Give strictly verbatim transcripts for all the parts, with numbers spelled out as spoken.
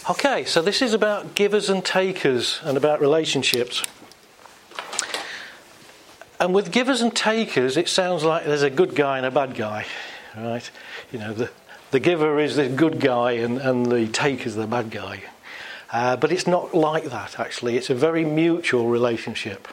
Okay, so this is about givers and takers and about relationships. And with givers and takers, it sounds like there's a good guy and a bad guy, right? You know, the, the giver is the good guy and, and the taker's the bad guy. Uh, but it's not like that, actually. It's a very mutual relationship.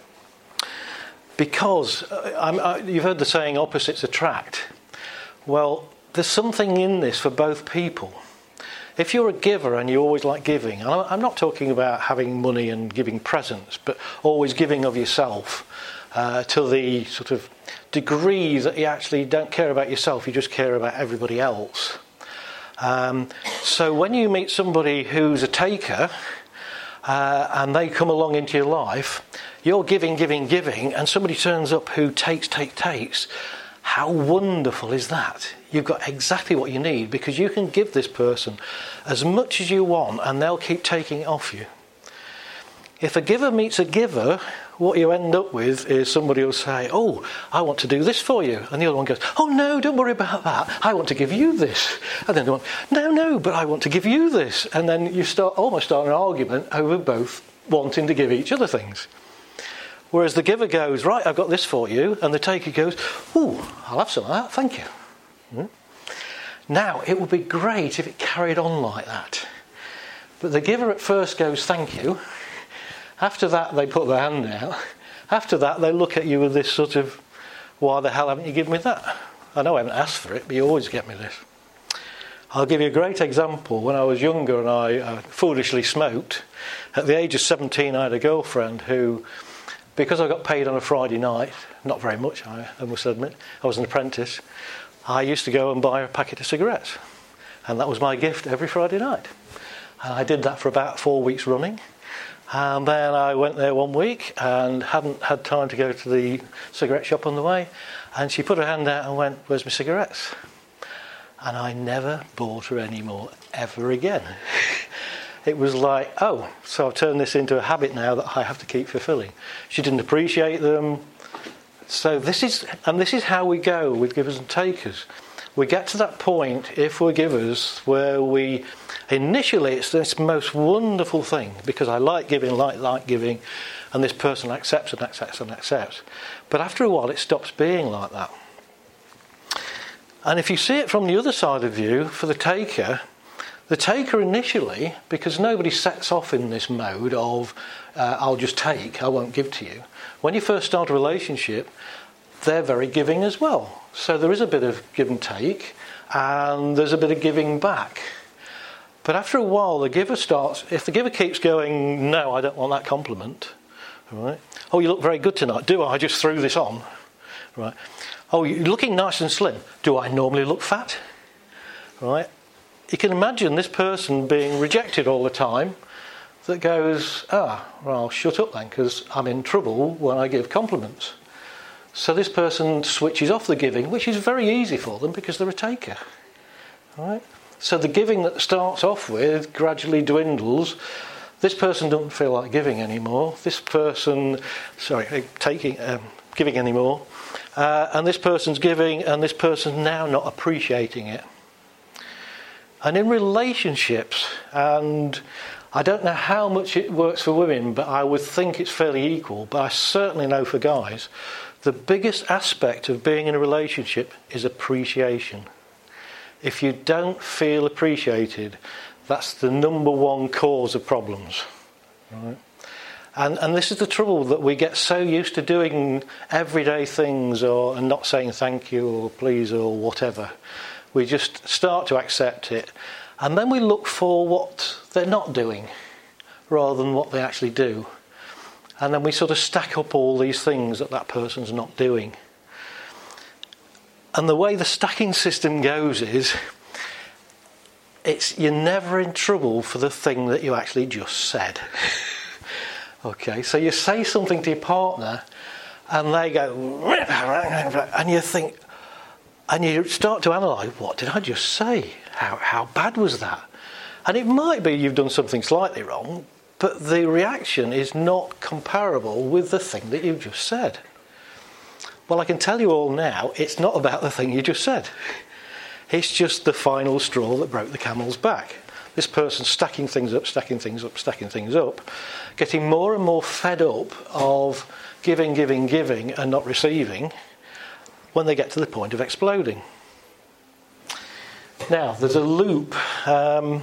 Because, uh, I'm, I, you've heard the saying, opposites attract. Well, there's something in this for both people. If you're a giver and you always like giving, and I'm not talking about having money and giving presents, but always giving of yourself uh, to the sort of degree that you actually don't care about yourself, you just care about everybody else. Um, so when you meet somebody who's a taker uh, and they come along into your life, you're giving, giving, giving, and somebody turns up who takes, takes, takes. How wonderful is that? You've got exactly what you need because you can give this person as much as you want and they'll keep taking it off you. If a giver meets a giver, what you end up with is somebody will say, oh, I want to do this for you. And the other one goes, oh, no, don't worry about that. I want to give you this. And then the one, no, no, but I want to give you this. And then you start almost start an argument over both wanting to give each other things. Whereas the giver goes, right, I've got this for you. And the taker goes, oh, I'll have some of that, thank you. Hmm? Now, it would be great if it carried on like that. But the giver at first goes, thank you. After that, they put their hand out. After that, they look at you with this sort of, why the hell haven't you given me that? I know I haven't asked for it, but you always get me this. I'll give you a great example. When I was younger and I uh, foolishly smoked, at the age of seventeen, I had a girlfriend who, because I got paid on a Friday night, not very much, I, I must admit, I was an apprentice, I used to go and buy a packet of cigarettes. And that was my gift every Friday night. And I did that for about four weeks running. And then I went there one week and hadn't had time to go to the cigarette shop on the way. And she put her hand out and went, where's my cigarettes? And I never bought her any more ever again. It was like, oh, so I've turned this into a habit now that I have to keep fulfilling. She didn't appreciate them. So this is, and this is how we go with givers and takers. We get to that point, if we're givers, where we, initially it's this most wonderful thing, because I like giving, like, like giving, and this person accepts and accepts and accepts. But after a while it stops being like that. And if you see it from the other side of you, for the taker, the taker initially, because nobody sets off in this mode of, uh, I'll just take, I won't give to you. When you first start a relationship, they're very giving as well. So there is a bit of give and take, and there's a bit of giving back. But after a while, the giver starts, if the giver keeps going, no, I don't want that compliment, right? Oh, you look very good tonight. Do I? I just threw this on, right? Oh, you're looking nice and slim. Do I normally look fat? Right? You can imagine this person being rejected all the time that goes, ah, well, I'll shut up then because I'm in trouble when I give compliments. So this person switches off the giving, which is very easy for them because they're a taker. Right? So the giving that starts off with gradually dwindles. This person doesn't feel like giving anymore. This person, sorry, taking, um, giving anymore. Uh, and this person's giving, and this person's now not appreciating it. And in relationships, and I don't know how much it works for women, but I would think it's fairly equal, but I certainly know for guys, the biggest aspect of being in a relationship is appreciation. If you don't feel appreciated, that's the number one cause of problems. Right? And and this is the trouble, that we get so used to doing everyday things or and not saying thank you or please or whatever. We just start to accept it. And then we look for what they're not doing rather than what they actually do. And then we sort of stack up all these things that that person's not doing. And the way the stacking system goes is, it's you're never in trouble for the thing that you actually just said. Okay, so you say something to your partner and they go, and you think, and you start to analyse, what did I just say? How how bad was that? And it might be you've done something slightly wrong, but the reaction is not comparable with the thing that you've just said. Well, I can tell you all now, it's not about the thing you just said. It's just the final straw that broke the camel's back. this person stacking things up, stacking things up, stacking things up, getting more and more fed up of giving, giving, giving and not receiving when they get to the point of exploding. Now, there's a loop. Um,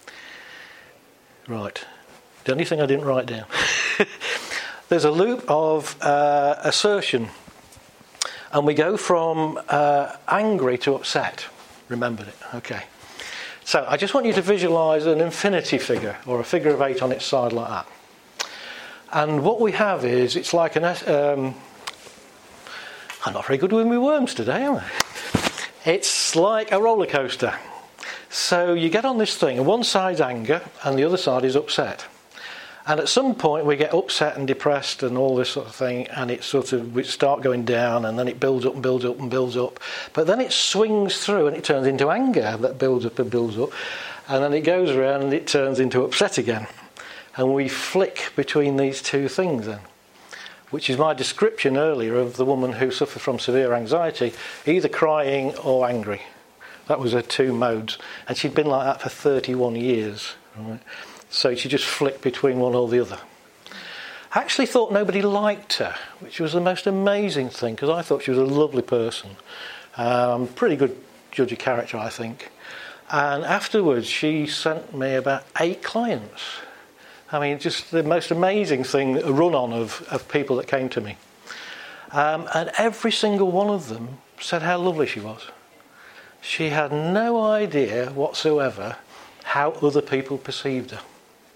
right. The only thing I didn't write down. There's a loop of uh, assertion. And we go from uh, angry to upset. Remembered it. Okay. So I just want you to visualise an infinity figure, or a figure of eight on its side like that. And what we have is, it's like an... Um, I'm not very good with my worms today, am I? It's like a roller coaster. So you get on this thing, and one side's anger, and the other side is upset. And at some point we get upset and depressed and all this sort of thing, and it sort of, we start going down, and then it builds up and builds up and builds up. But then it swings through and it turns into anger that builds up and builds up. And then it goes around and it turns into upset again. And we flick between these two things then, which is my description earlier of the woman who suffered from severe anxiety, either crying or angry. That was her two modes. And she'd been like that for thirty-one years. Right? So she just flicked between one or the other. I actually thought nobody liked her, which was the most amazing thing, because I thought she was a lovely person. Um, pretty good judge of character, I think. And afterwards, she sent me about eight clients. I mean, just the most amazing thing, a run-on of, of people that came to me. Um, and every single one of them said how lovely she was. She had no idea whatsoever how other people perceived her.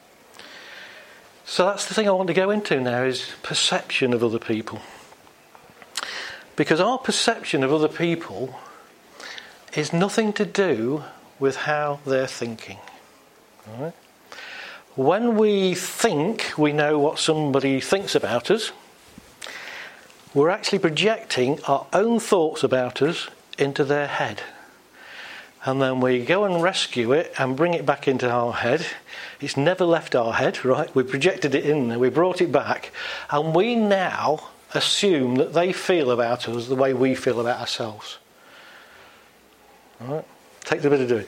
So that's the thing I want to go into now, is perception of other people. Because our perception of other people is nothing to do with how they're thinking. All right? When we think we know what somebody thinks about us, we're actually projecting our own thoughts about us into their head. And then we go and rescue it and bring it back into our head. It's never left our head, right? We projected it in there, we brought it back, and we now assume that they feel about us the way we feel about ourselves. All right? Takes a bit of doing.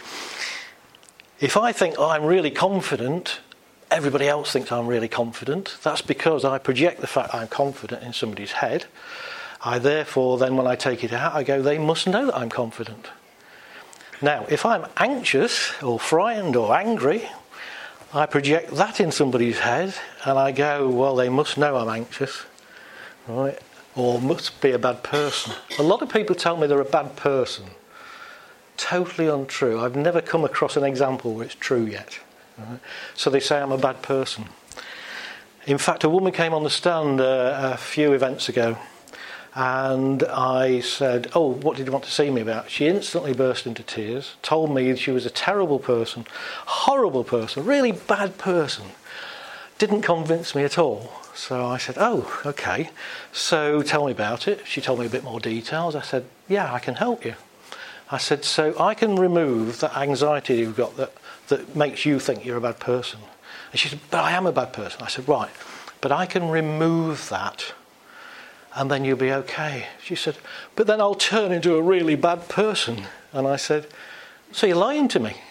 If I think, oh, I'm really confident, everybody else thinks I'm really confident. That's because I project the fact I'm confident in somebody's head. I therefore, then when I take it out, I go, they must know that I'm confident. Now, if I'm anxious or frightened or angry, I project that in somebody's head and I go, well, they must know I'm anxious, right? Or must be a bad person. A lot of people tell me they're a bad person. Totally untrue. I've never come across an example where it's true yet. Right? So they say I'm a bad person. In fact, a woman came on the stand uh, a few events ago, and I said, oh, what did you want to see me about? She instantly burst into tears, told me she was a terrible person, horrible person, really bad person. Didn't convince me at all. So I said, oh, okay, so tell me about it. She told me a bit more details. I said, yeah, I can help you. I said, so I can remove that anxiety you've got that, that makes you think you're a bad person. And she said, but I am a bad person. I said, right, but I can remove that and then you'll be okay. She said, but then I'll turn into a really bad person. And I said, so you're lying to me?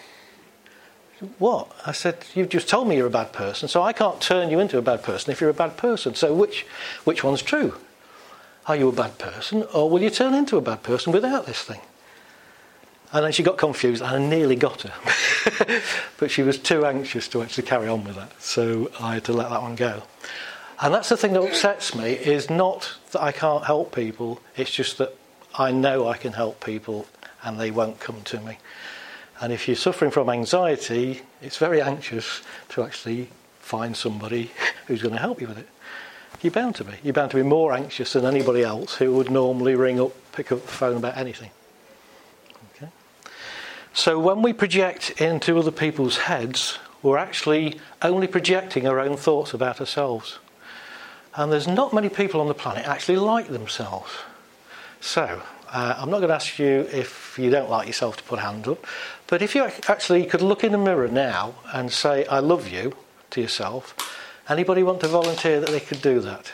What? I said, you've just told me you're a bad person, so I can't turn you into a bad person if you're a bad person. So which which one's true? Are you a bad person, or will you turn into a bad person without this thing? And then she got confused, and I nearly got her. But she was too anxious to actually carry on with that, so I had to let that one go. And that's the thing that upsets me, is not that I can't help people, it's just that I know I can help people and they won't come to me. And if you're suffering from anxiety, it's very anxious to actually find somebody who's going to help you with it. You're bound to be. You're bound to be more anxious than anybody else who would normally ring up, pick up the phone about anything. Okay? So when we project into other people's heads, we're actually only projecting our own thoughts about ourselves. And there's not many people on the planet actually like themselves. So, uh, I'm not going to ask you if you don't like yourself to put a hand up, but if you actually could look in the mirror now and say, I love you, to yourself, anybody want to volunteer that they could do that?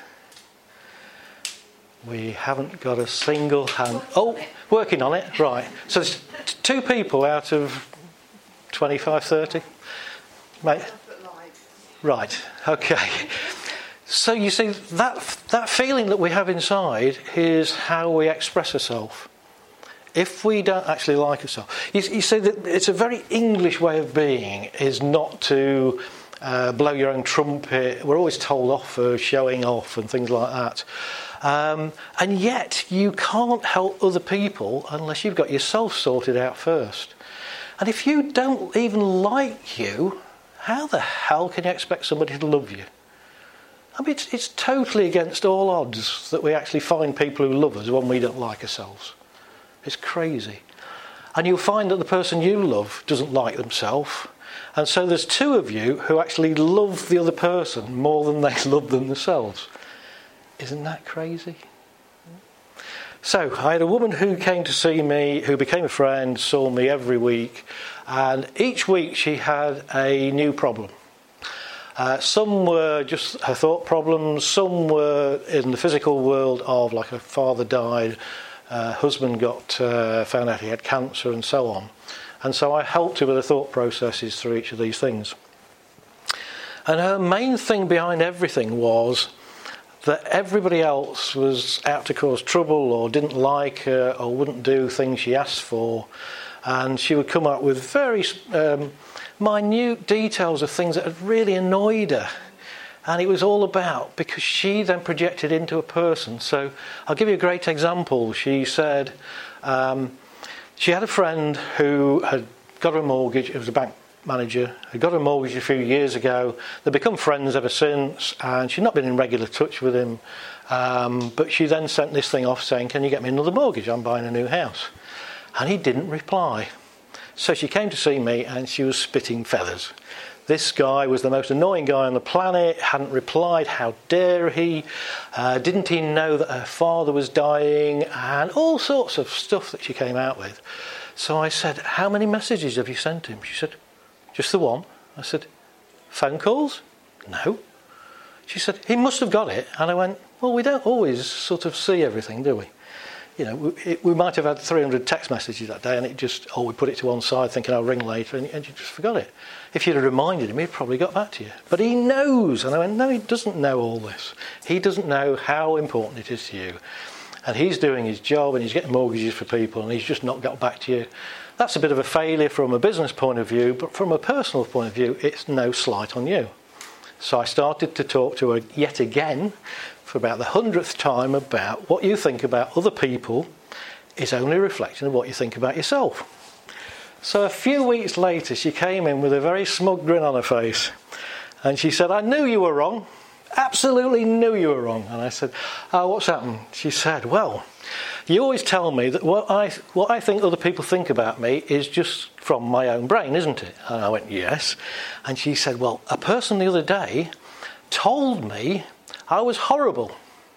We haven't got a single hand. Oh, working on it, right. So there's two people out of twenty-five, thirty? Mate? Right, okay. So you see, that that feeling that we have inside is how we express ourselves. If we don't actually like ourselves, you, you see that it's a very English way of being, is not to uh, blow your own trumpet. We're always told off for showing off and things like that. Um, and yet you can't help other people unless you've got yourself sorted out first. And if you don't even like you, how the hell can you expect somebody to love you? I mean, it's, it's totally against all odds that we actually find people who love us when we don't like ourselves. It's crazy. And you'll find that the person you love doesn't like themselves. And so there's two of you who actually love the other person more than they love themselves. Isn't that crazy? So I had a woman who came to see me, who became a friend, saw me every week. And each week she had a new problem. Uh, some were just her thought problems. Some were in the physical world of, like, her father died. Uh, husband got uh, found out he had cancer and so on. And so I helped her with the thought processes through each of these things. And her main thing behind everything was that everybody else was out to cause trouble or didn't like her or wouldn't do things she asked for. And she would come up with very um, minute details of things that had really annoyed her. And it was all about, because she then projected into a person. So I'll give you a great example. She said um, she had a friend who had got a mortgage. It was a bank manager. Had got a mortgage a few years ago. They'd become friends ever since, and she'd not been in regular touch with him. Um, but she then sent this thing off saying, "Can you get me another mortgage? I'm buying a new house." And he didn't reply. So she came to see me, and she was spitting feathers. This guy was the most annoying guy on the planet, hadn't replied, how dare he, uh, didn't he know that her father was dying, and all sorts of stuff that she came out with. So I said, "How many messages have you sent him?" She said, "Just the one." I said, "Phone calls?" "No." She said, "He must have got it." And I went, "Well, we don't always sort of see everything, do we? You know, we, it, we might have had three hundred text messages that day, and it just, oh, we put it to one side thinking I'll ring later, and, and you just forgot it. If you'd have reminded him, he'd probably got back to you. But he knows." And I went, "No, he doesn't know all this. He doesn't know how important it is to you. And he's doing his job, and he's getting mortgages for people, and he's just not got back to you. That's a bit of a failure from a business point of view, but from a personal point of view, it's no slight on you." So I started to talk to her yet again for about the hundredth time about what you think about other people is only a reflection of what you think about yourself. So a few weeks later, she came in with a very smug grin on her face, and she said, "I knew you were wrong. Absolutely knew you were wrong." And I said, "Oh, what's happened?" She said, "Well, you always tell me that what I what I think other people think about me is just from my own brain, isn't it?" And I went, "Yes." And she said, "Well, a person the other day told me I was horrible.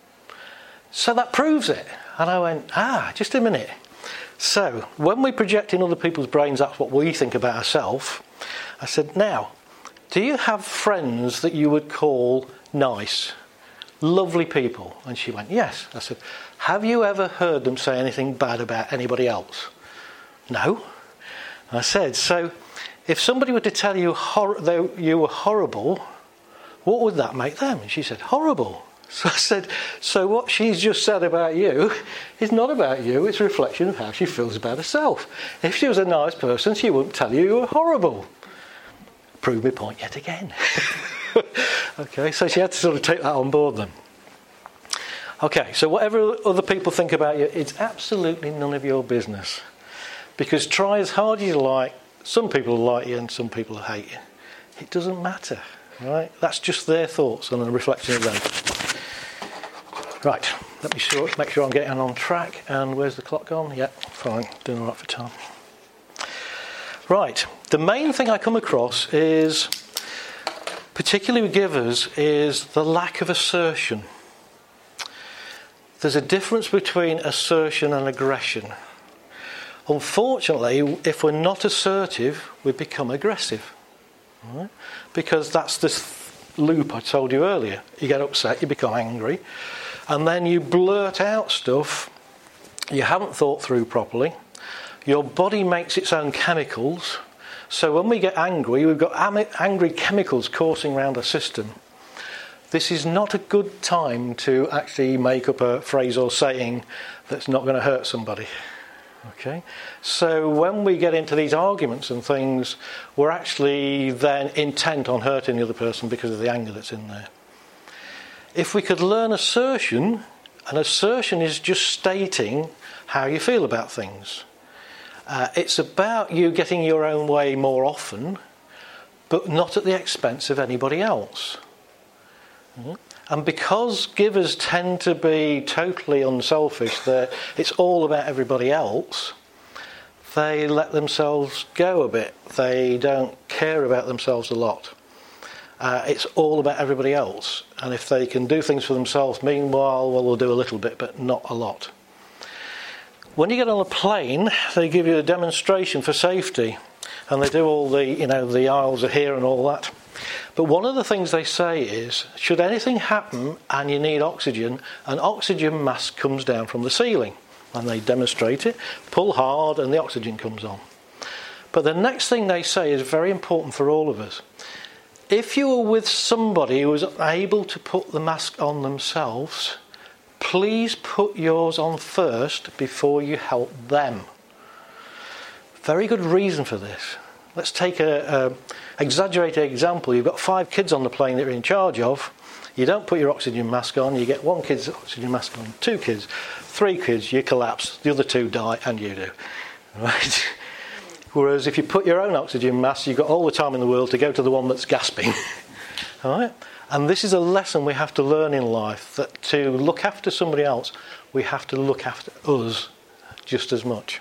So that proves it." And I went, "Ah, just a minute. So when we project in other people's brains, that's what we think about ourselves." I said, "Now, do you have friends that you would call nice, lovely people?" And she went, "Yes." I said, "Have you ever heard them say anything bad about anybody else?" "No." I said, "So if somebody were to tell you hor- they, you were horrible, what would that make them?" And she said, "Horrible." So I said, "So what she's just said about you is not about you, it's a reflection of how she feels about herself. If she was a nice person, she wouldn't tell you you were horrible." Prove my point yet again. Okay, so she had to sort of take that on board then. Okay, so whatever other people think about you, it's absolutely none of your business. Because try as hard as you like, some people like you and some people hate you. It doesn't matter, right? That's just their thoughts and a reflection of them. Right, let me sure, make sure I'm getting on track. And where's the clock gone? Yeah, fine, doing all right for time. Right, the main thing I come across is, particularly with givers, is the lack of assertion. There's a difference between assertion and aggression. Unfortunately, if we're not assertive, we become aggressive. Right? Because that's this loop I told you earlier. You get upset, you become angry, and then you blurt out stuff you haven't thought through properly. Your body makes its own chemicals, So when we get angry, we've got am- angry chemicals coursing around our system. This is not a good time to actually make up a phrase or saying that's not going to hurt somebody. Okay? So when we get into these arguments and things, we're actually then intent on hurting the other person because of the anger that's in there. If we could learn assertion, an assertion is just stating how you feel about things. Uh, it's about you getting your own way more often, but not at the expense of anybody else. Mm-hmm. And because givers tend to be totally unselfish, that it's all about everybody else, they let themselves go a bit. They don't care about themselves a lot. Uh, it's all about everybody else. And if they can do things for themselves, meanwhile, well, they'll do a little bit, but not a lot. When you get on a plane, they give you a demonstration for safety. And they do all the, you know, the aisles are here and all that. But one of the things they say is, should anything happen and you need oxygen, an oxygen mask comes down from the ceiling. And they demonstrate it, pull hard and the oxygen comes on. But the next thing they say is very important for all of us. If you are with somebody who is able to put the mask on themselves, please put yours on first before you help them. Very good reason for this. Let's take an exaggerated example. You've got five kids on the plane that you're in charge of. You don't put your oxygen mask on. You get one kid's oxygen mask on, two kids, three kids, you collapse. The other two die, and you do. Right? Whereas if you put your own oxygen mask, you've got all the time in the world to go to the one that's gasping. All right? And this is a lesson we have to learn in life, that to look after somebody else, we have to look after us just as much.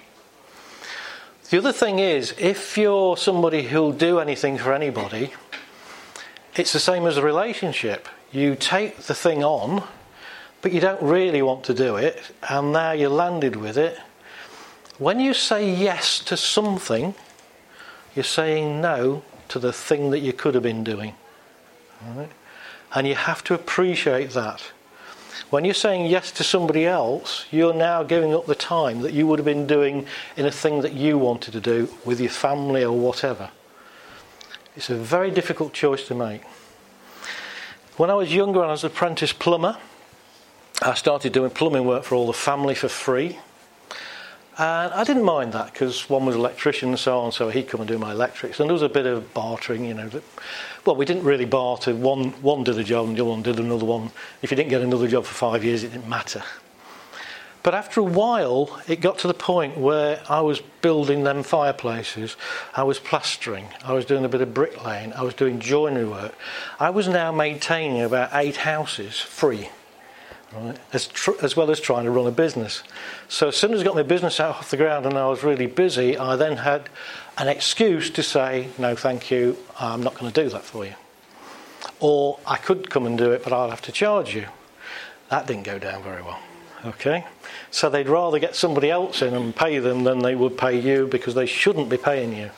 The other thing is, if you're somebody who'll do anything for anybody, it's the same as a relationship. You take the thing on, but you don't really want to do it, and now you're landed with it. When you say yes to something, you're saying no to the thing that you could have been doing. All right? And you have to appreciate that. When you're saying yes to somebody else, you're now giving up the time that you would have been doing in a thing that you wanted to do with your family or whatever. It's a very difficult choice to make. When I was younger and I was an apprentice plumber, I started doing plumbing work for all the family for free. And I didn't mind that because one was an electrician and so on, so he'd come and do my electrics. And there was a bit of bartering, you know. That, well, we didn't really barter. One, one did a job and the other one did another one. If you didn't get another job for five years, it didn't matter. But after a while, it got to the point where I was building them fireplaces. I was plastering. I was doing a bit of bricklaying. I was doing joinery work. I was now maintaining about eight houses free. Right, as, tr- as well as trying to run a business. So as soon as I got my business out off the ground and I was really busy, I then had an excuse to say, no thank you, I'm not going to do that for you. Or I could come and do it, but I'll have to charge you. That didn't go down very well. Okay, so they'd rather get somebody else in and pay them than they would pay you, because they shouldn't be paying you.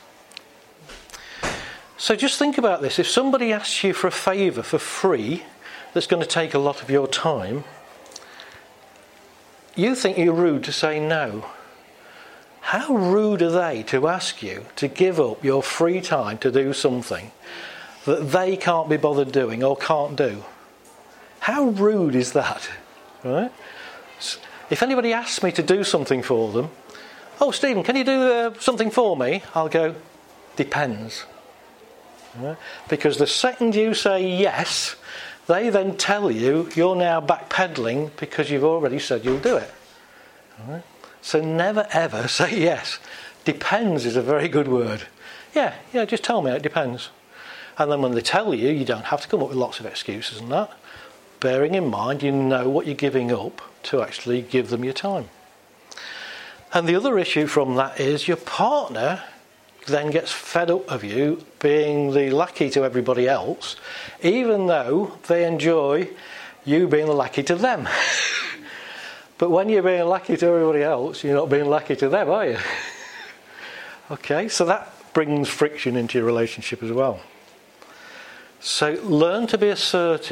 So just think about this. If somebody asks you for a favour for free that's going to take a lot of your time, you think you're rude to say no. How rude are they to ask you to give up your free time to do something that they can't be bothered doing or can't do? How rude is that? Right? If anybody asks me to do something for them, oh, Stephen, can you do uh, something for me? I'll go, depends. Right? Because the second you say yes, they then tell you you're now backpedaling because you've already said you'll do it. All right? So never ever say yes. Depends is a very good word. Yeah, yeah, just tell me, it depends. And then when they tell you, you don't have to come up with lots of excuses and that. Bearing in mind you know what you're giving up to actually give them your time. And the other issue from that is your partner then gets fed up of you being the lackey to everybody else, even though they enjoy you being the lackey to them. But when you're being a lackey to everybody else, you're not being lackey to them, are you? Okay, so that brings friction into your relationship as well. So learn to be assertive.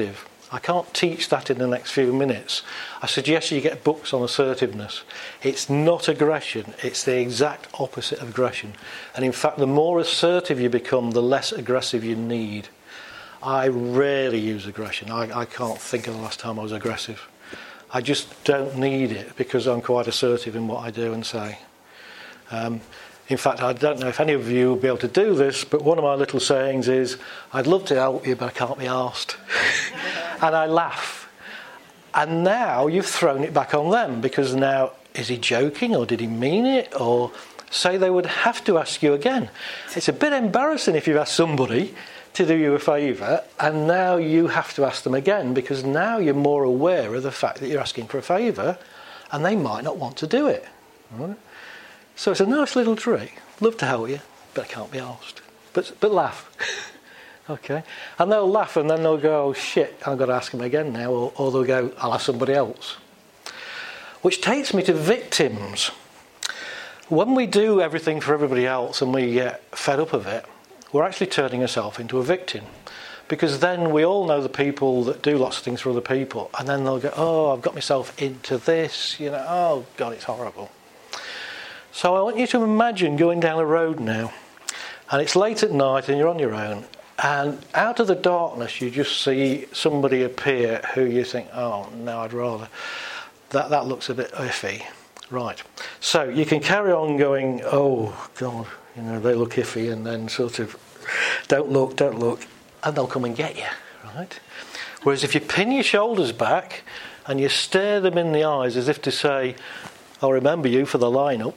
I can't teach that in the next few minutes. I suggest you get books on assertiveness. It's not aggression, it's the exact opposite of aggression. And in fact, the more assertive you become, the less aggressive you need. I rarely use aggression. I, I can't think of the last time I was aggressive. I just don't need it because I'm quite assertive in what I do and say. Um, in fact, I don't know if any of you will be able to do this, but one of my little sayings is, I'd love to help you, but I can't be arsed. And I laugh. And now you've thrown it back on them, because now, is he joking or did he mean it? Or say they would have to ask you again. It's a bit embarrassing if you've asked somebody to do you a favour and now you have to ask them again, because now you're more aware of the fact that you're asking for a favour and they might not want to do it. Right? So it's a nice little trick. Love to help you, but I can't be asked. But, but laugh. Okay, and they'll laugh and then they'll go, oh, shit, I've got to ask them again now, or, or they'll go, I'll ask somebody else. Which takes me to victims. When we do everything for everybody else and we get fed up of it, we're actually turning ourselves into a victim. Because then we all know the people that do lots of things for other people, and then they'll go, oh, I've got myself into this, you know, oh, God, it's horrible. So I want you to imagine going down a road now, and it's late at night and you're on your own, and out of the darkness you just see somebody appear who you think, oh no, I'd rather, that that looks a bit iffy. Right, so you can carry on going, oh God, you know, they look iffy, and then sort of, don't look, don't look, and they'll come and get you, right? Whereas if you pin your shoulders back and you stare them in the eyes as if to say, I'll remember you for the lineup,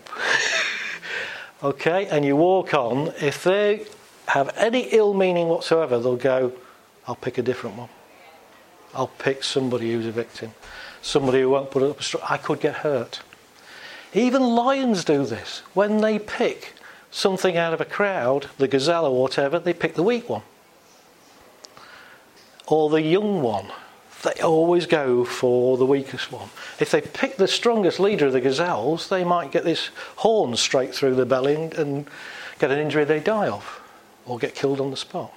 okay, and you walk on, if they have any ill meaning whatsoever, they'll go, I'll pick a different one. I'll pick somebody who's a victim. Somebody who won't put up a str- I could get hurt. Even lions do this. When they pick something out of a crowd, the gazelle or whatever, they pick the weak one. Or the young one. They always go for the weakest one. If they pick the strongest leader of the gazelles, they might get this horn straight through the belly and get an injury they die of, or get killed on the spot.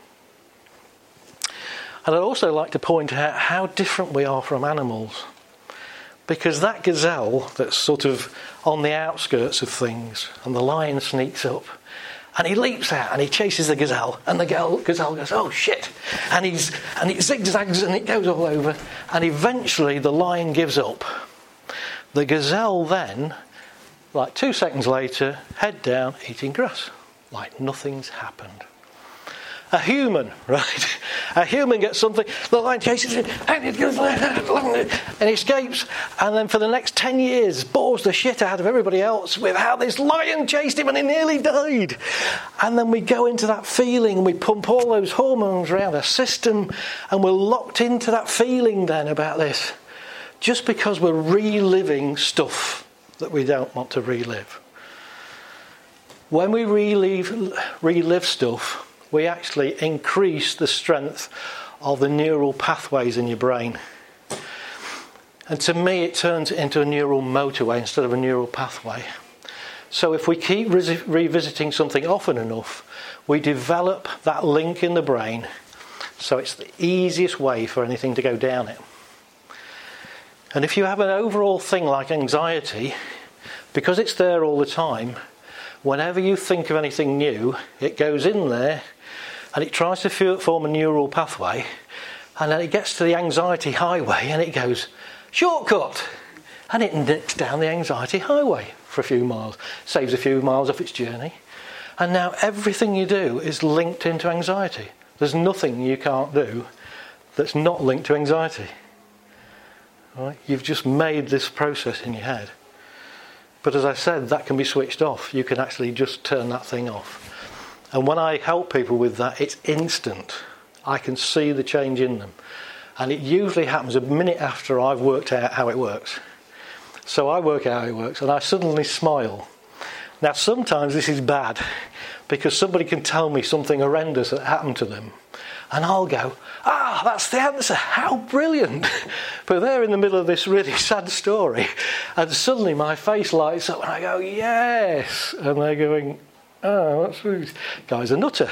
And I'd also like to point out how different we are from animals. Because that gazelle that's sort of on the outskirts of things, and the lion sneaks up, and he leaps out and he chases the gazelle, and the gazelle goes, oh shit, and he's and it zigzags and it goes all over, and eventually the lion gives up. The gazelle then, like two seconds later, head down, eating grass, like nothing's happened. A human, right? A human gets something, the lion chases it, and it goes and escapes, and then for the next ten years bores the shit out of everybody else with how this lion chased him and he nearly died. And then we go into that feeling and we pump all those hormones around our system, and we're locked into that feeling then about this, just because we're reliving stuff that we don't want to relive. When we relive, relive stuff, we actually increase the strength of the neural pathways in your brain. And to me, it turns it into a neural motorway instead of a neural pathway. So if we keep re- revisiting something often enough, we develop that link in the brain, so it's the easiest way for anything to go down it. And if you have an overall thing like anxiety, because it's there all the time, whenever you think of anything new, it goes in there and it tries to form a neural pathway, and then it gets to the anxiety highway and it goes, shortcut! And it nicks down the anxiety highway for a few miles, saves a few miles off its journey, and now everything you do is linked into anxiety. There's nothing you can't do that's not linked to anxiety. Right? You've just made this process in your head. But as I said, that can be switched off. You can actually just turn that thing off. And when I help people with that, it's instant. I can see the change in them. And it usually happens a minute after I've worked out how it works. So I work out how it works and I suddenly smile. Now sometimes this is bad, because somebody can tell me something horrendous that happened to them. And I'll go, ah, that's the answer, how brilliant. But they're in the middle of this really sad story, and suddenly my face lights up and I go, yes. And they're going, oh, that's this guy's a nutter.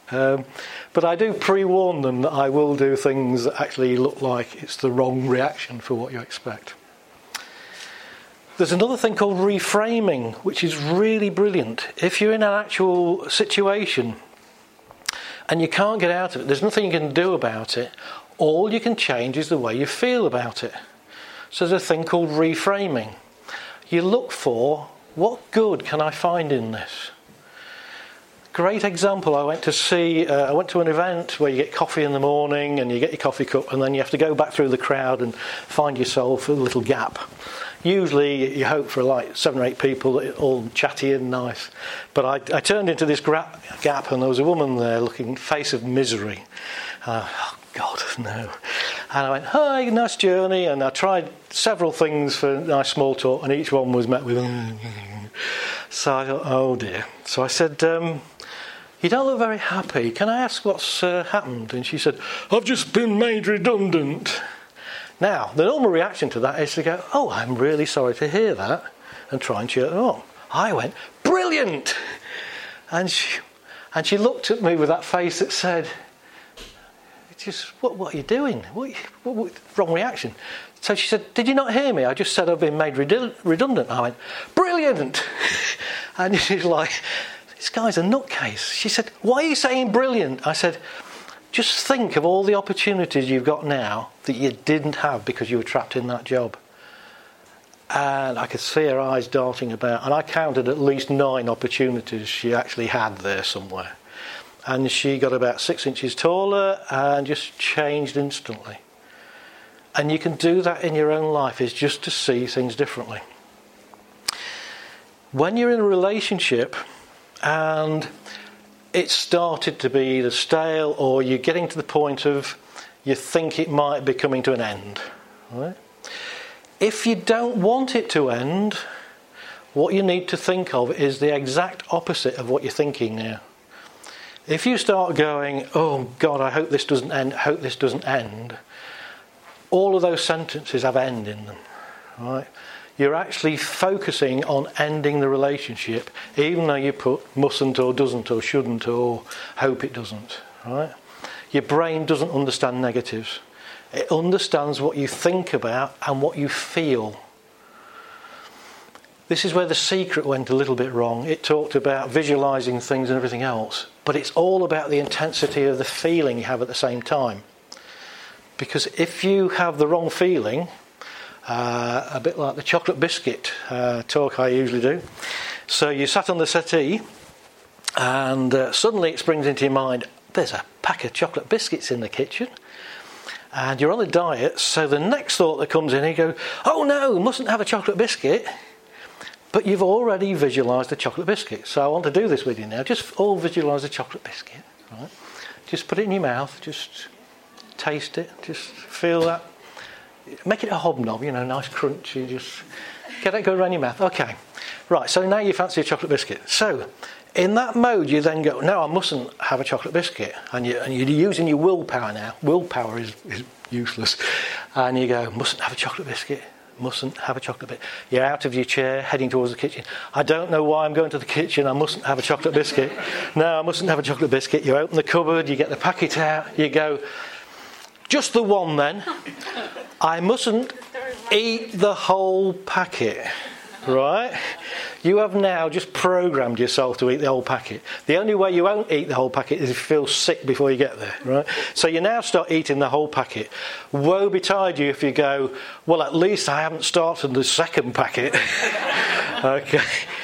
Um, but I do pre-warn them that I will do things that actually look like it's the wrong reaction for what you expect. There's another thing called reframing, which is really brilliant. If you're in an actual situation and you can't get out of it, there's nothing you can do about it. All you can change is the way you feel about it. So there's a thing called reframing. You look for, what good can I find in this? Great example, I went to see, uh, I went to an event where you get coffee in the morning and you get your coffee cup and then you have to go back through the crowd and find yourself a little gap. Usually you hope for like seven or eight people, all chatty and nice. But I, I turned into this gra- gap and there was a woman there looking face of misery. Uh, oh God, no. And I went, hi, nice journey. And I tried several things for nice small talk and each one was met with... So I thought, oh dear. So I said... Um, You don't look very happy. Can I ask what's uh, happened? And she said, I've just been made redundant. Now, the normal reaction to that is to go, oh, I'm really sorry to hear that, and try and cheer them up. I went, brilliant! And she, and she looked at me with that face that said, just, what, what are you doing? What, what, what, wrong reaction. So she said, did you not hear me? I just said I've been made redu- redundant. I went, brilliant! And she's like... This guy's a nutcase. She said, why are you saying brilliant? I said, just think of all the opportunities you've got now that you didn't have because you were trapped in that job. And I could see her eyes darting about. And I counted at least nine opportunities she actually had there somewhere. And she got about six inches taller and just changed instantly. And you can do that in your own life, is just to see things differently. When you're in a relationship... and it started to be either stale or you're getting to the point of you think it might be coming to an end. Right? If you don't want it to end, what you need to think of is the exact opposite of what you're thinking now. If you start going, oh God, I hope this doesn't end, I hope this doesn't end, all of those sentences have end in them. Right? You're actually focusing on ending the relationship, even though you put mustn't or doesn't or shouldn't or hope it doesn't. Right? Your brain doesn't understand negatives. It understands what you think about and what you feel. This is where The Secret went a little bit wrong. It talked about visualising things and everything else, but it's all about the intensity of the feeling you have at the same time. Because if you have the wrong feeling... Uh, a bit like the chocolate biscuit uh, talk I usually do. So you sat on the settee and uh, suddenly it springs into your mind, there's a pack of chocolate biscuits in the kitchen and you're on a diet, so the next thought that comes in, you go, oh no, mustn't have a chocolate biscuit. But you've already visualised the chocolate biscuit. So I want to do this with you now. Just all visualise the chocolate biscuit. Right? Just put it in your mouth, just taste it, just feel that. Make it a hobnob, you know, nice crunchy, just get it go around your mouth. Okay, right, so now you fancy a chocolate biscuit. So, in that mode, you then go, no, I mustn't have a chocolate biscuit. And, you, and you're using your willpower now. Willpower is, is useless. And you go, mustn't have a chocolate biscuit, mustn't have a chocolate biscuit. You're out of your chair, heading towards the kitchen. I don't know why I'm going to the kitchen, I mustn't have a chocolate biscuit. No, I mustn't have a chocolate biscuit. You open the cupboard, you get the packet out, you go, just the one then. I mustn't eat the whole packet, right? You have now just programmed yourself to eat the whole packet. The only way you won't eat the whole packet is if you feel sick before you get there, right? So you now start eating the whole packet. Woe betide you if you go, well, at least I haven't started the second packet. Okay.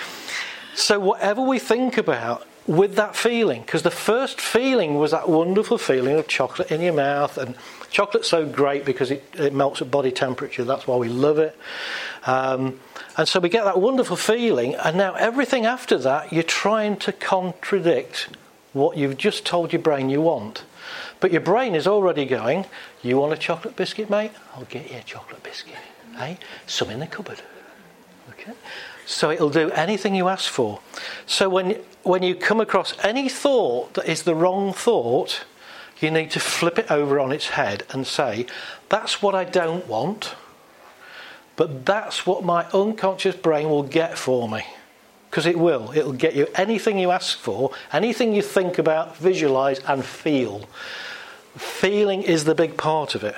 So whatever we think about with that feeling, because the first feeling was that wonderful feeling of chocolate in your mouth, and chocolate's so great because it, it melts at body temperature, that's why we love it. Um, and so we get that wonderful feeling, and now everything after that, you're trying to contradict what you've just told your brain you want. But your brain is already going, you want a chocolate biscuit, mate? I'll get you a chocolate biscuit. Hey, some in the cupboard. Okay. So it'll do anything you ask for. So when when you come across any thought that is the wrong thought, you need to flip it over on its head and say, that's what I don't want, but that's what my unconscious brain will get for me. because it will. It'll get you anything you ask for, anything you think about, visualise and feel. Feeling is the big part of it.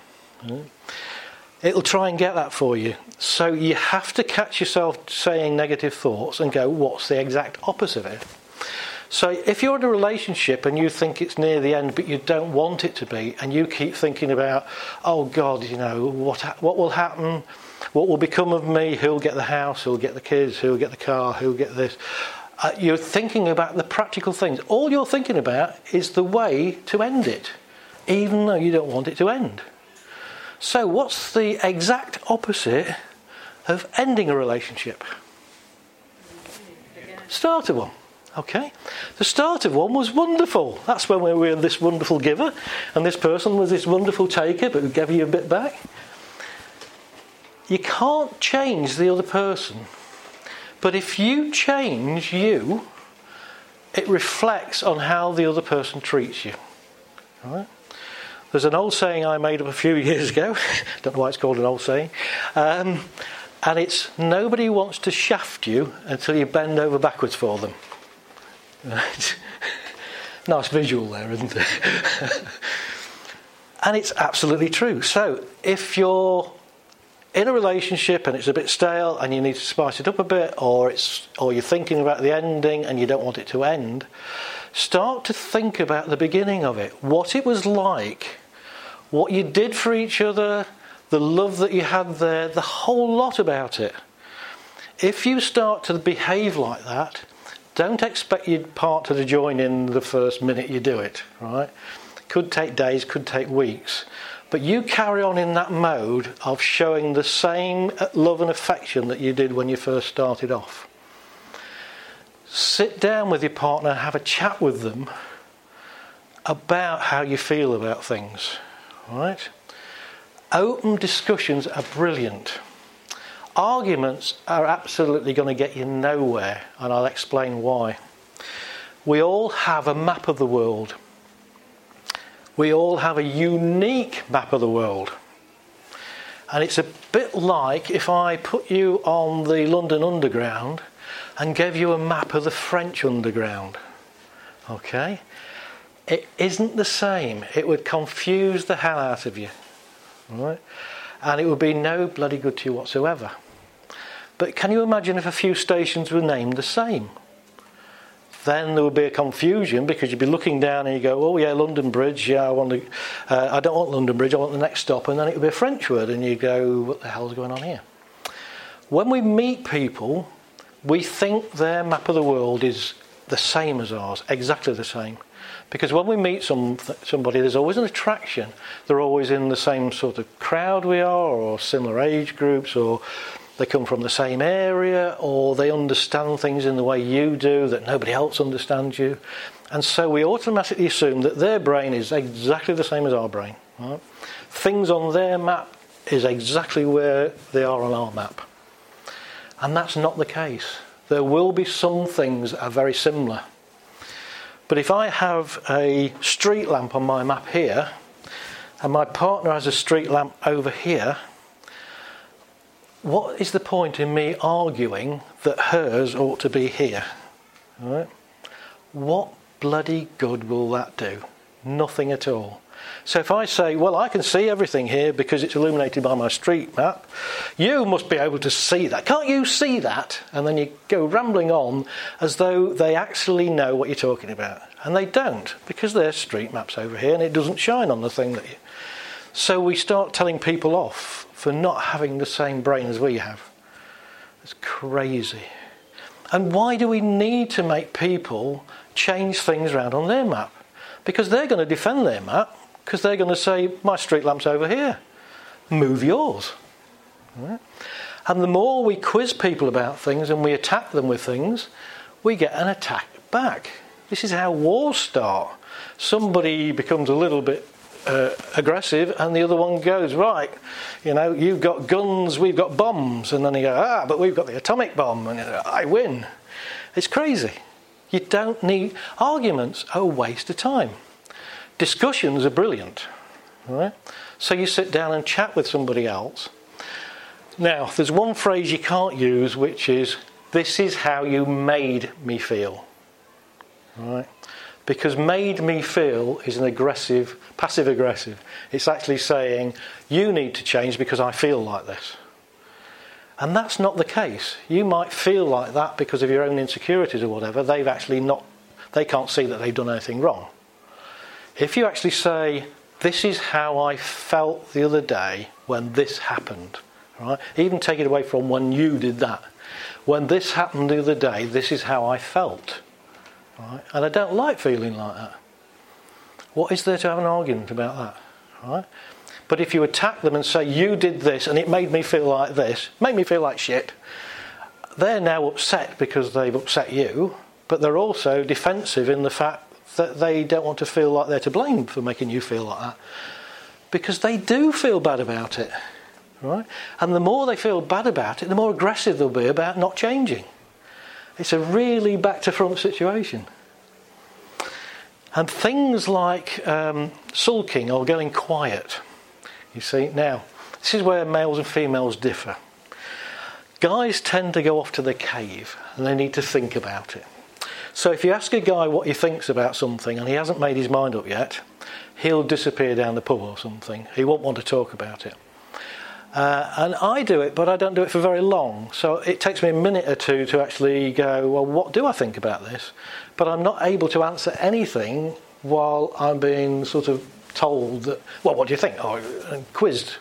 It'll try and get that for you. So you have to catch yourself saying negative thoughts and go, what's the exact opposite of it? So if you're in a relationship and you think it's near the end but you don't want it to be, and you keep thinking about, oh God, you know, what what will happen? What will become of me? Who'll get the house? Who'll get the kids? Who'll get the car? Who'll get this? Uh, you're thinking about the practical things. All you're thinking about is the way to end it, even though you don't want it to end. So what's the exact opposite of ending a relationship? Start of one. Okay, the start of one was wonderful. That's when we were this wonderful giver, and this person was this wonderful taker, but who gave you a bit back. You can't change the other person, but if you change you, it reflects on how the other person treats you. All right? There's an old saying I made up a few years ago. Don't know why it's called an old saying. Um, and it's, nobody wants to shaft you until you bend over backwards for them. Right. Nice visual there, isn't it? And it's absolutely true. So if you're in a relationship and it's a bit stale and you need to spice it up a bit, or it's or you're thinking about the ending and you don't want it to end, start to think about the beginning of it, what it was like, what you did for each other, the love that you had there, the whole lot about it. If you start to behave like that, don't expect your partner to join in the first minute you do it, right? Could take days, could take weeks. But you carry on in that mode of showing the same love and affection that you did when you first started off. Sit down with your partner, have a chat with them about how you feel about things, right? Open discussions are brilliant. Arguments are absolutely going to get you nowhere, and I'll explain why. We all have a map of the world. We all have a unique map of the world. And it's a bit like if I put you on the London Underground and gave you a map of the French Underground. Okay? It isn't the same. It would confuse the hell out of you. Right? And it would be no bloody good to you whatsoever. But can you imagine if a few stations were named the same? Then there would be a confusion, because you'd be looking down and you go, oh yeah, London Bridge, yeah, I want to, uh, I don't want London Bridge, I want the next stop, and then it would be a French word, and you go, what the hell's going on here? When we meet people, we think their map of the world is the same as ours, exactly the same. Because when we meet some somebody, there's always an attraction. They're always in the same sort of crowd we are, or similar age groups, or they come from the same area, or they understand things in the way you do that nobody else understands you. And so we automatically assume that their brain is exactly the same as our brain. Right? Things on their map is exactly where they are on our map. And that's not the case. There will be some things that are very similar. But if I have a street lamp on my map here, and my partner has a street lamp over here, what is the point in me arguing that hers ought to be here? Right? What bloody good will that do? Nothing at all. So if I say, well, I can see everything here because it's illuminated by my street map, you must be able to see that. Can't you see that? And then you go rambling on as though they actually know what you're talking about. And they don't, because their street map's over here and it doesn't shine on the thing that you... So we start telling people off for not having the same brain as we have. It's crazy. And why do we need to make people change things around on their map? Because they're going to defend their map, because they're going to say, my street lamp's over here. Move yours. Right? And the more we quiz people about things and we attack them with things, we get an attack back. This is how wars start. Somebody becomes a little bit uh, aggressive and the other one goes, right, you know, you've got guns, we've got bombs. And then you go, ah, but we've got the atomic bomb. And you go, I win. It's crazy. You don't need... Arguments are a waste of time. Discussions are brilliant. Right? So you sit down and chat with somebody else. Now, there's one phrase you can't use, which is, this is how you made me feel. Right? Because made me feel is an aggressive, passive aggressive. It's actually saying, you need to change because I feel like this. And that's not the case. You might feel like that because of your own insecurities or whatever. They've actually not, they can't see that they've done anything wrong. If you actually say, this is how I felt the other day when this happened, right? Even take it away from when you did that. When this happened the other day, this is how I felt. Right? And I don't like feeling like that. What is there to have an argument about that? Right? But if you attack them and say, you did this and it made me feel like this, made me feel like shit, they're now upset because they've upset you, but they're also defensive in the fact that they don't want to feel like they're to blame for making you feel like that. Because they do feel bad about it. Right? And the more they feel bad about it, the more aggressive they'll be about not changing. It's a really back to front situation. And things like um, sulking or going quiet. You see, now, this is where males and females differ. Guys tend to go off to the cave and they need to think about it. So if you ask a guy what he thinks about something and he hasn't made his mind up yet, he'll disappear down the pub or something. He won't want to talk about it. Uh, and I do it, but I don't do it for very long. So it takes me a minute or two to actually go, well, what do I think about this? But I'm not able to answer anything while I'm being sort of told that, well, what do you think? Or oh, quizzed.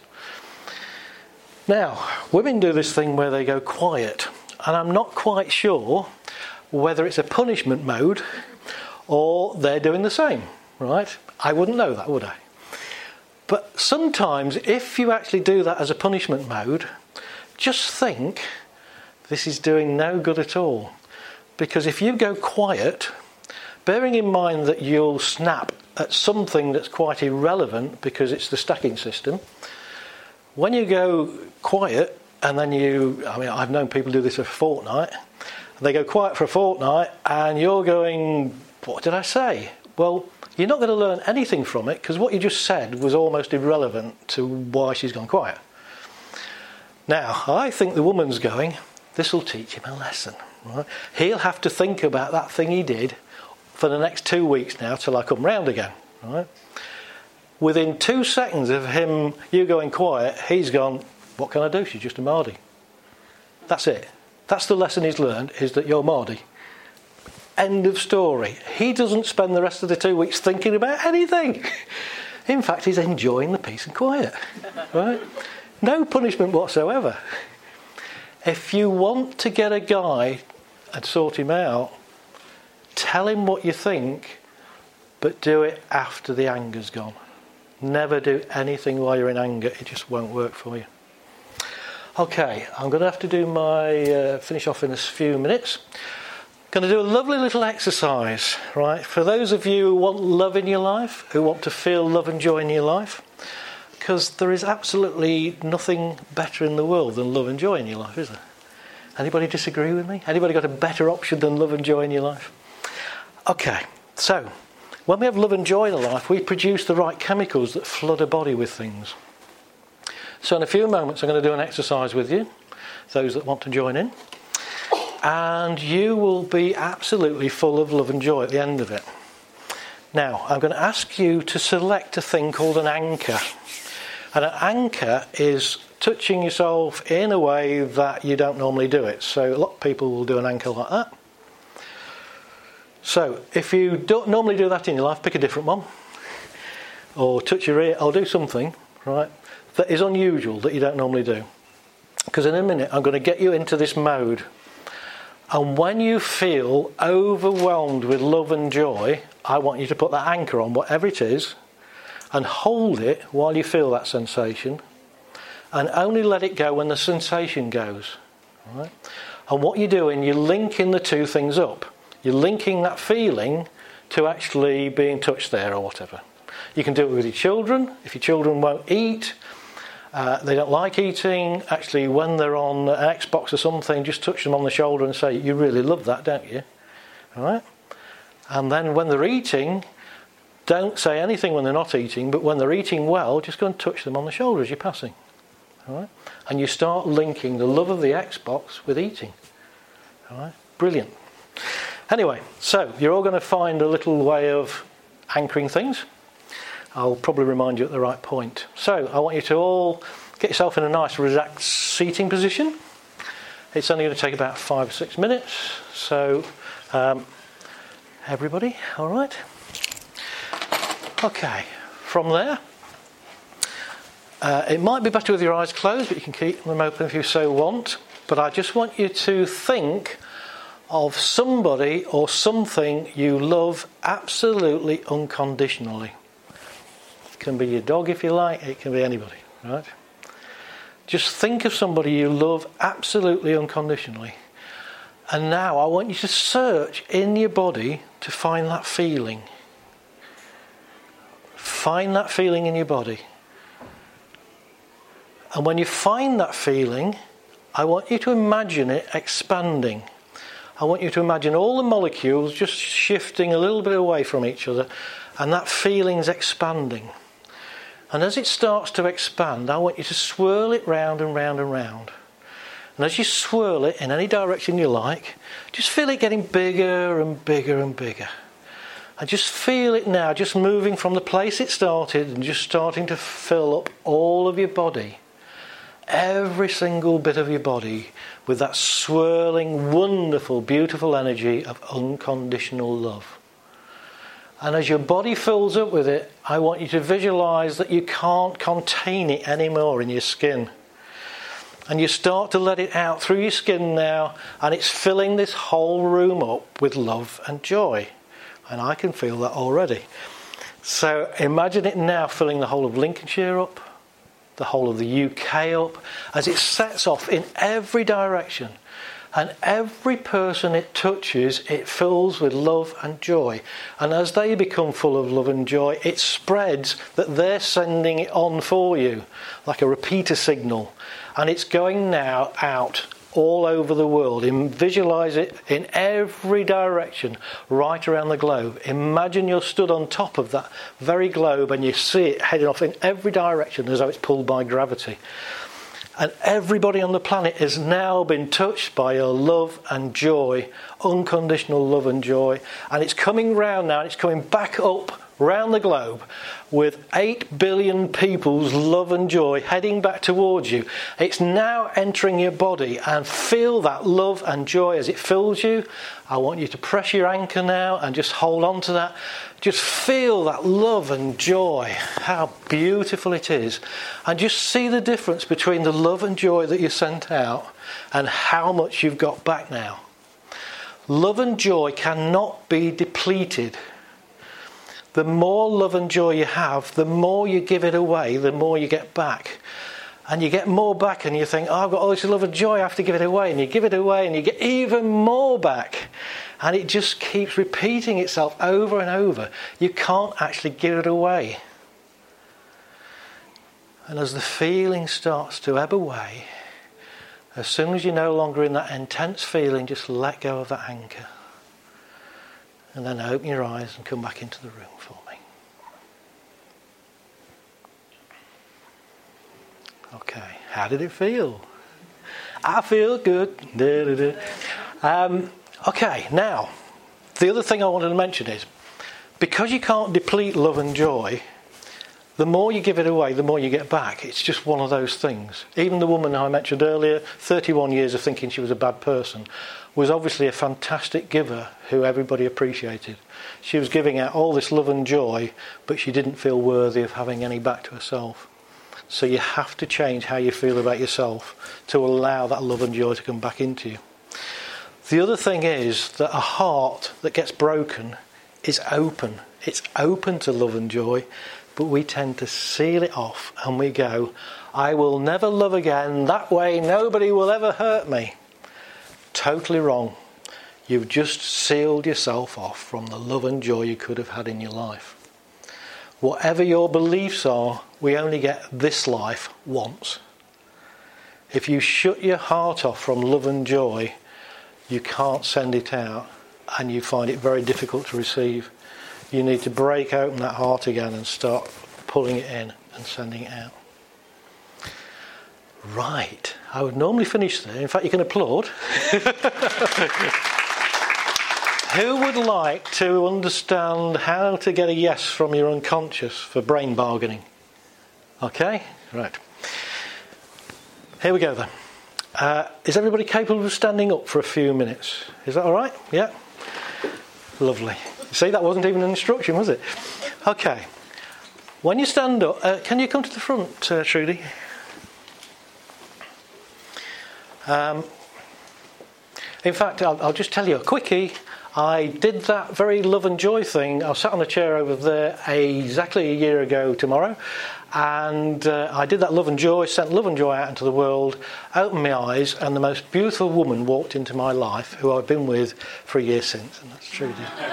Now, women do this thing where they go quiet. And I'm not quite sure whether it's a punishment mode or they're doing the same, right? I wouldn't know that, would I? But sometimes, if you actually do that as a punishment mode, just think, this is doing no good at all. Because if you go quiet, bearing in mind that you'll snap at something that's quite irrelevant because it's the stacking system, when you go quiet, and then you, I mean, I've known people do this for a fortnight, they go quiet for a fortnight, and you're going, what did I say? Well, you're not going to learn anything from it because what you just said was almost irrelevant to why she's gone quiet. Now, I think the woman's going, this will teach him a lesson. Right? He'll have to think about that thing he did for the next two weeks now till I come round again. Right? Within two seconds of him, you going quiet, he's gone, what can I do? She's just a Mardy. That's it. That's the lesson he's learned, is that you're Mardy. End of story. He doesn't spend the rest of the two weeks thinking about anything. In fact, he's enjoying the peace and quiet. Right? No punishment whatsoever. If you want to get a guy and sort him out, tell him what you think, but do it after the anger's gone. Never do anything while you're in anger. It just won't work for you. Okay, I'm going to have to do my uh, finish off in a few minutes. Going to do a lovely little exercise, right? For those of you who want love in your life, who want to feel love and joy in your life, because there is absolutely nothing better in the world than love and joy in your life, is there? Anybody disagree with me? Anybody got a better option than love and joy in your life? Okay, so when we have love and joy in our life, we produce the right chemicals that flood a body with things. So in a few moments, I'm going to do an exercise with you, those that want to join in. And you will be absolutely full of love and joy at the end of it. Now, I'm going to ask you to select a thing called an anchor. And an anchor is touching yourself in a way that you don't normally do it. So a lot of people will do an anchor like that. So if you don't normally do that in your life, pick a different one. Or touch your ear, or do something, right, that is unusual, that you don't normally do. Because in a minute, I'm going to get you into this mode. And when you feel overwhelmed with love and joy, I want you to put that anchor on, whatever it is, and hold it while you feel that sensation, and only let it go when the sensation goes. Right? And what you're doing, you're linking the two things up. You're linking that feeling to actually being touched there or whatever. You can do it with your children. If your children won't eat, Uh, they don't like eating, actually when they're on an Xbox or something, just touch them on the shoulder and say, you really love that, don't you? All right? And then when they're eating, don't say anything when they're not eating, but when they're eating well, just go and touch them on the shoulder as you're passing. All right? And you start linking the love of the Xbox with eating. All right? Brilliant. Anyway, so you're all going to find a little way of anchoring things. I'll probably remind you at the right point. So I want you to all get yourself in a nice relaxed seating position. It's only going to take about five or six minutes. So um, everybody, all right? Okay, from there, uh, it might be better with your eyes closed, but you can keep them open if you so want. But I just want you to think of somebody or something you love absolutely unconditionally. It can be your dog if you like, it can be anybody, right? Just think of somebody you love absolutely unconditionally. And now I want you to search in your body to find that feeling. Find that feeling in your body. And when you find that feeling, I want you to imagine it expanding. I want you to imagine all the molecules just shifting a little bit away from each other, and that feeling's expanding. And as it starts to expand, I want you to swirl it round and round and round. And as you swirl it in any direction you like, just feel it getting bigger and bigger and bigger. And just feel it now, just moving from the place it started and just starting to fill up all of your body. Every single bit of your body with that swirling, wonderful, beautiful energy of unconditional love. And as your body fills up with it, I want you to visualise that you can't contain it anymore in your skin. And you start to let it out through your skin now, and it's filling this whole room up with love and joy. And I can feel that already. So imagine it now filling the whole of Lincolnshire up, the whole of the U K up, as it sets off in every direction. And every person it touches, it fills with love and joy. And as they become full of love and joy, it spreads that they're sending it on for you, like a repeater signal. And it's going now out all over the world. Visualise it in every direction, right around the globe. Imagine you're stood on top of that very globe and you see it heading off in every direction as though it's pulled by gravity. And everybody on the planet has now been touched by your love and joy, unconditional love and joy. And it's coming round now, and it's coming back up round the globe with eight billion people's love and joy heading back towards you. It's now entering your body, and feel that love and joy as it fills you. I want you to press your anchor now and just hold on to that. Just feel that love and joy, how beautiful it is. And just see the difference between the love and joy that you sent out and how much you've got back now. Love and joy cannot be depleted. The more love and joy you have, the more you give it away, the more you get back. And you get more back and you think, oh, I've got all this love and joy, I have to give it away. And you give it away and you get even more back. And it just keeps repeating itself over and over. You can't actually give it away. And as the feeling starts to ebb away, as soon as you're no longer in that intense feeling, just let go of that anchor. And then open your eyes and come back into the room for me. Okay, how did it feel? I feel good. Da, da, da. Um, okay, now, the other thing I wanted to mention is, because you can't deplete love and joy, the more you give it away, the more you get back. It's just one of those things. Even the woman I mentioned earlier, thirty-one years of thinking she was a bad person, was obviously a fantastic giver who everybody appreciated. She was giving out all this love and joy, but she didn't feel worthy of having any back to herself. So you have to change how you feel about yourself to allow that love and joy to come back into you. The other thing is that a heart that gets broken is open. It's open to love and joy, but we tend to seal it off and we go, I will never love again, that way nobody will ever hurt me. Totally wrong. You've just sealed yourself off from the love and joy you could have had in your life. Whatever your beliefs are, we only get this life once. If you shut your heart off from love and joy, you can't send it out, and you find it very difficult to receive. You need to break open that heart again and start pulling it in and sending it out. Right. I would normally finish there. In fact, you can applaud. Who would like to understand how to get a yes from your unconscious for brain bargaining? Okay, right. Here we go then. Uh, is everybody capable of standing up for a few minutes? Is that all right? Yeah? Lovely. See, that wasn't even an instruction, was it? Okay. When you stand up, uh, can you come to the front, uh, Trudy? Um, in fact, I'll, I'll just tell you a quickie. I did that very love and joy thing. I sat on a chair over there exactly a year ago tomorrow, and uh, I did that love and joy, sent love and joy out into the world, opened my eyes, and the most beautiful woman walked into my life, who I've been with for a year since, and that's Trudy.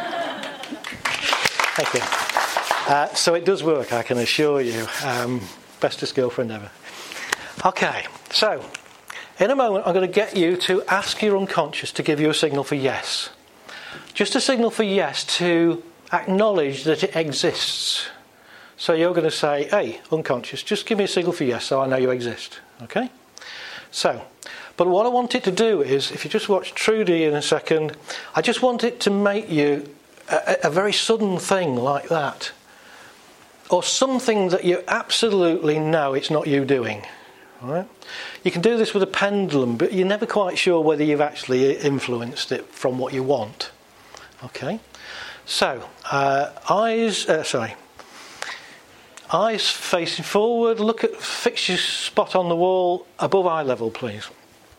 Thank you. Uh, so it does work, I can assure you. Um, bestest girlfriend ever. Okay, so in a moment I'm going to get you to ask your unconscious to give you a signal for yes. Just a signal for yes to acknowledge that it exists. So you're going to say, hey, unconscious, just give me a signal for yes so I know you exist. Okay? So, but what I want it to do is, if you just watch Trudy in a second, I just want it to make you a, a very sudden thing like that. Or something that you absolutely know it's not you doing. All right? You can do this with a pendulum, but you're never quite sure whether you've actually influenced it from what you want. Okay, so uh, eyes, uh, sorry, eyes facing forward. Look at, fix your spot on the wall above eye level, please.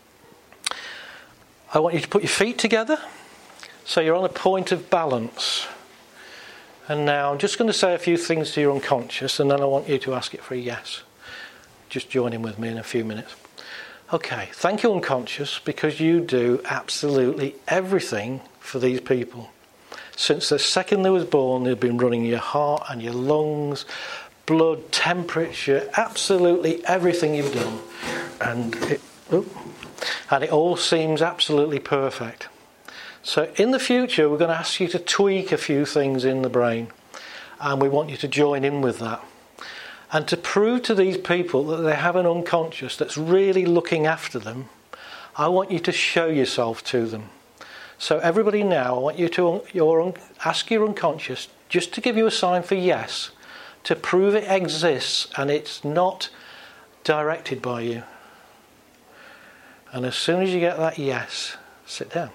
I want you to put your feet together, so you're on a point of balance. And now I'm just going to say a few things to your unconscious, and then I want you to ask it for a yes. Just join in with me in a few minutes. Okay, thank you, unconscious, because you do absolutely everything for these people. Since the second they was born, they've been running your heart and your lungs, blood, temperature, absolutely everything you've done. And it, oh, and it all seems absolutely perfect. So in the future, we're going to ask you to tweak a few things in the brain. And we want you to join in with that. And to prove to these people that they have an unconscious that's really looking after them, I want you to show yourself to them. So everybody now, I want you to your, ask your unconscious just to give you a sign for yes, to prove it exists and it's not directed by you. And as soon as you get that yes, sit down.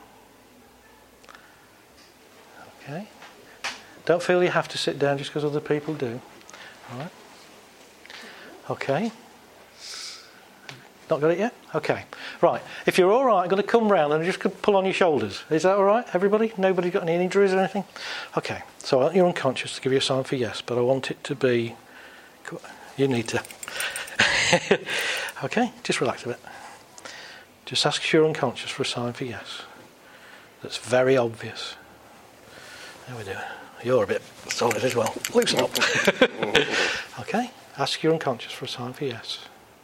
Okay? Don't feel you have to sit down just because other people do. All right? Okay. Not got it yet? Okay. Right. If you're all right, I'm going to come round and I'm just going to pull on your shoulders. Is that all right, everybody? Nobody got any injuries or anything? Okay. So I want your unconscious to give you a sign for yes, but I want it to be... You need to... Okay. Just relax a bit. Just ask your unconscious for a sign for yes. That's very obvious. How are we doing? You're a bit solid as well. Loosen up. Okay. Ask your unconscious for a sign for yes.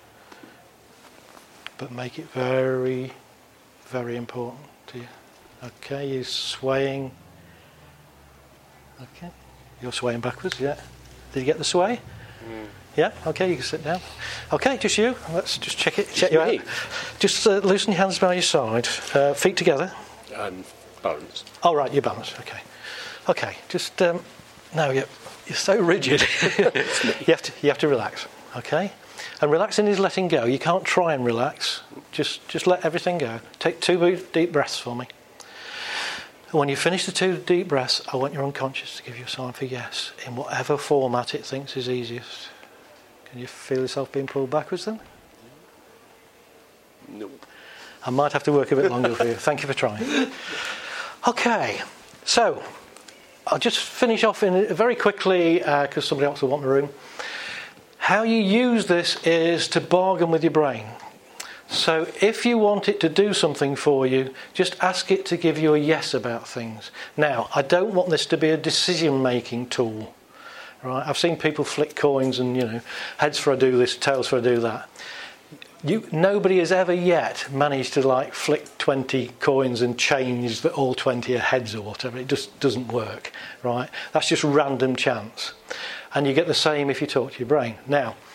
But make it very, very important to you. Okay, you're swaying. Okay. You're swaying backwards, yeah. Did you get the sway? Mm. Yeah, okay, you can sit down. Okay, just you. Let's just check it. Check you out. Just uh, loosen your hands by your side. Uh, feet together. And balance. Oh, right, you're balanced. Okay. Okay, just... Um, no, you're, you're so rigid. you, have to, you have to relax. Okay? And relaxing is letting go. You can't try and relax. Just just let everything go. Take two deep breaths for me. And when you finish the two deep breaths, I want your unconscious to give you a sign for yes, in whatever format it thinks is easiest. Can you feel yourself being pulled backwards then? Nope. I might have to work a bit longer for you. Thank you for trying. Okay, so I'll just finish off in very quickly because uh, somebody else will want the room. How you use this is to bargain with your brain. So if you want it to do something for you, just ask it to give you a yes about things. Now, I don't want this to be a decision-making tool. Right? I've seen people flick coins and, you know, heads for I do this, tails for I do that. You, nobody has ever yet managed to like flick twenty coins and change that all twenty are heads or whatever. It just doesn't work, right? That's just random chance. And you get the same if you talk to your brain. Now,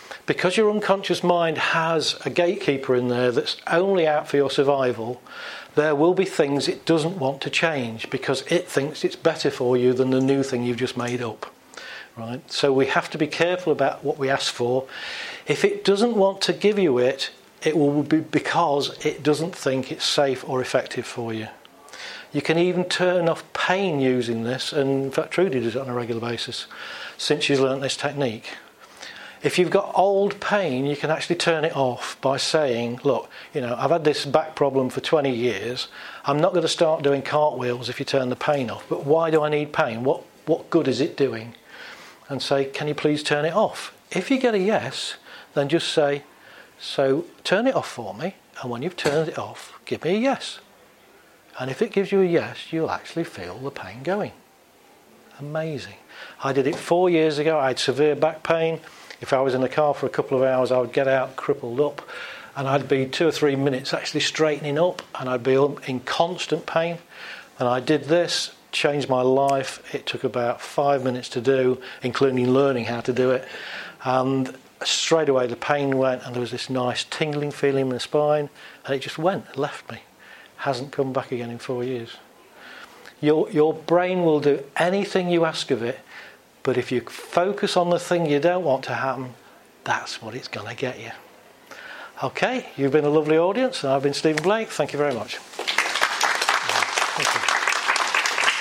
Because your unconscious mind has a gatekeeper in there that's only out for your survival, there will be things it doesn't want to change because it thinks it's better for you than the new thing you've just made up. Right? So we have to be careful about what we ask for. If it doesn't want to give you it, it will be because it doesn't think it's safe or effective for you. You can even turn off pain using this, and in fact Trudy does it on a regular basis since she's learnt this technique. If you've got old pain, you can actually turn it off by saying, look, you know, I've had this back problem for twenty years. I'm not going to start doing cartwheels if you turn the pain off. But why do I need pain? What, what good is it doing? And say, can you please turn it off? If you get a yes, then just say, so turn it off for me. And when you've turned it off, give me a yes. And if it gives you a yes, you'll actually feel the pain going. Amazing. I did it four years ago. I had severe back pain. If I was in the car for a couple of hours, I would get out crippled up, and I'd be two or three minutes actually straightening up, and I'd be in constant pain. And I did this, changed my life. It took about five minutes to do, including learning how to do it. And straight away the pain went, and there was this nice tingling feeling in the spine, and it just went, it left me. Hasn't come back again in four years. Your, your brain will do anything you ask of it, but if you focus on the thing you don't want to happen, that's what it's going to get you. Okay, you've been a lovely audience, and I've been Stephen Blake. Thank you very much. Thank you.